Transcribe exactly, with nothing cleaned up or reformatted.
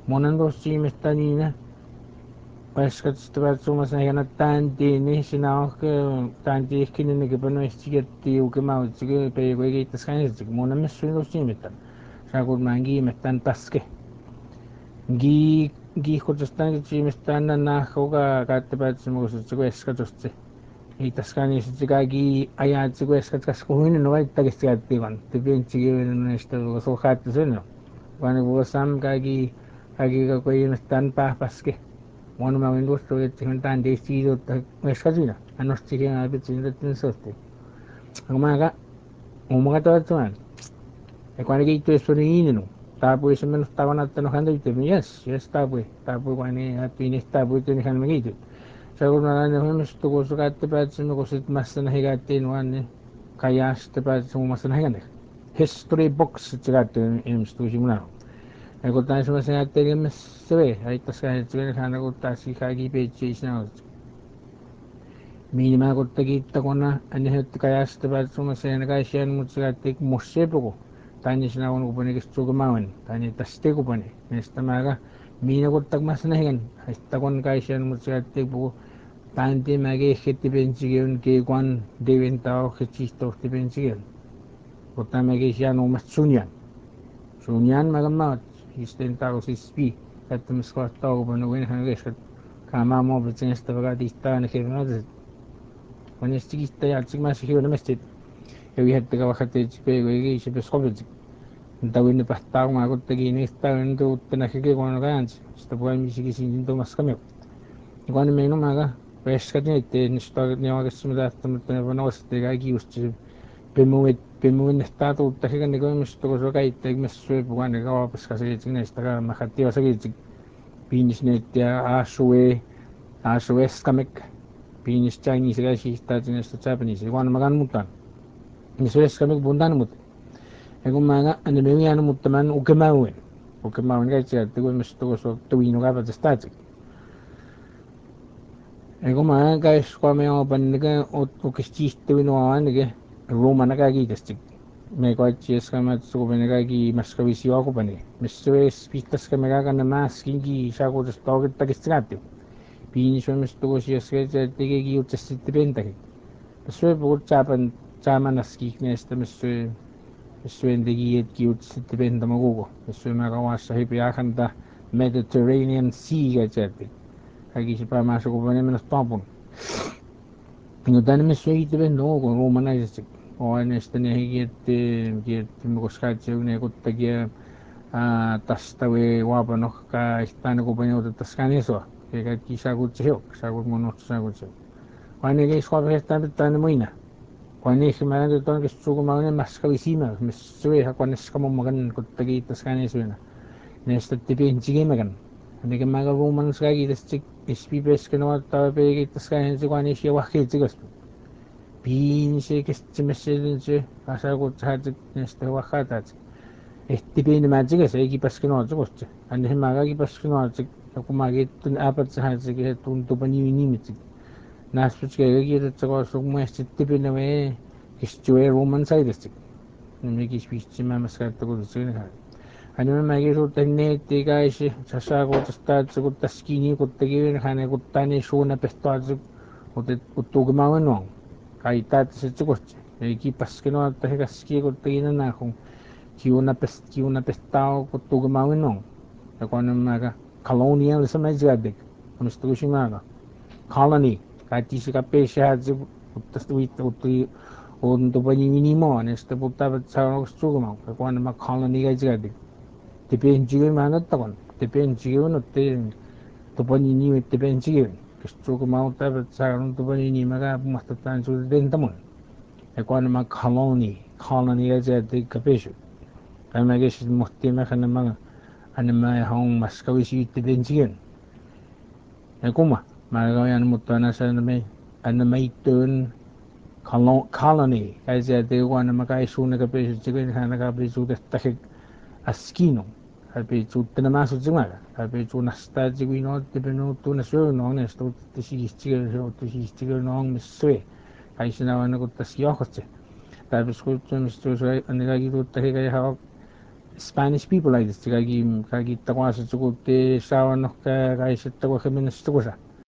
Monandosimistanina, Paskatstavatsumasa Tanti, Sinao, Tanti, Kinnikipanoistigati, Ukimautsigi, Payway, the Science, Monamisuimita, Shagun Mangi, Metan Paske. Gi gi Kotostan, Chimistana, Nahoga, Gatapatsumus, Weskatosti. Itaskani Sigagi, Ayatsueskat Cascoin, and White Tagistivan, the Vinci and so hard to say. One was some Gagi, Agiga Queen Stampa Paske. One of my windows to it, and they see the Weskazina, and not sticking a bit in the Tinsosti. Omaga, Umaga to one. A quantity to Sonino. Tabu is a man of Tavan at the hundred. Yes, yes, Tabu, Tabu, when he had been established in Hanmagated. Seguro to go to get the beds and go sit Master Higatin one Kayash the beds who must hang it. History books it's got in Studio now. I got times was at the Miss Way. I just got to kind of go taxi Hagi page now. Minima got the gate the corner and hit the Kayash the beds from a Senegashian which got take Moshepo. Tanish now open a Stugaman, Tani the stick open it. Mister Maga, Mina got the Masanagan. I stuck on Gaishan which got take Tanti magi hiti bensigion ke kwan devin tao hichisto ti bensigion. Kota magi siya no mas sunyan. Sunyan magamat. Histen tao si spi. Katum skos tao bano win hanges kat kama mo betin esta baga dista na kiro na zit. Kwan esti kista ya tsik mas hiyo na mestit. Ewi hatta ka wakate chipe wegi shipe skobit. Tawin ni pastao magot tagi ni sta ndo tenakike kwan ganch. Sta buwan misigi sinto mas kamyo. Kwan meno maga Pescadete, nisto neogassimda vanostega giusti pemuit pemuin stato tahigan ni ko misto ko kai teg meswe bukan ko pescase nesta ka mahati wasagi pinis netia asue asue skamek pinis Chinese ga shi sta nesta Japanese wan magan mutan miswe skamek bundan mut ego maga ane mewian mutaman ukemawen ukemawen ga cha tego misto ko so tuino ga pa stati Ego ma guys kami ang pandiga o ukististe wino anige Roma na kagi testik me ko chis kama tsuko pandiga ki mas kawisi ako pani meswe pistas kami kaka na mas kingi sa ko tas tawag tagistigati pini so mes to siya ska tige ki utsiste benta ki meswe po chapan chama na ski nesta meswe meswe ndigi et ki utsiste benta magugo meswe makawasa hipiakan ta Mediterranean Sea ga chati Aquí se para más ocupar menos tampon. No dan me soy te ven no con Roma na o en este ne get get me koskache ne ko tagia a tasta we wapa no ka están ko panyo de taskan eso que ka kisha ko cheo sa ko mono sa ko cheo. Cuando que swa están tan moina. Cuando es me dan ton que su ko maune mas ka visima me soy ha cuando es como magan ko tagi taskan eso na. Nesta tipi inchige magan. Ane ke maga Roman ska gi des Spibes que no estaba peguitas que en Guani y Wahil Tigas. Pinche que este me se pasa con Hatik en este Wahatat. Este pin magic es equipas que no te guste. And him maga equipas que no te Kumagit to Apat Hatik to Tupani Nimit. Naspich que to go so much tipping away. His Roman side stick. Make his speech to Mamascat to go to Senegal. Ano magi so tenne te guys sasa ko sta ko taskini ko tegi khane ko tani shuna pesto ko te utug mawano kai tat se ko e ki paskino te gaski ko tegi na ko ki una pes ki una pestao ko tug mawano e ko na maga colonial sa mai jadek ko sto shimaga colony kai ti se ka pe sha zu utastui utui on to bani minimo ne sto puta sa ko sto ma ko na ma colony ga jadek Dipinjigen manatagon, dipinjigen otte topanini dipinjigen. Kestuko mau tabat sarun topanini maga mastatan su dentamon. Ekwan ma colony, colony aja de kapesu. Kama gesh muhtima kana ma ana ma hong maskawisi dipinjigen. Ekuma maga yan mutana sa me ana mai turn colony aja de wan ma kai su na kapesu jigen kana kapesu de takik askino. Happy to the mass of Zimmer, happy to Nasta Ziguino, Depeno to Nasu, non as to the sea sticker to see sticker non Miss Sway. I should now go to Siohoste. That was good to Mister and the Gagi to take a hawk. Spanish people aitasti kaikki, kaikki taguased suguti saavad noh, käisid tagu minnes tugusa.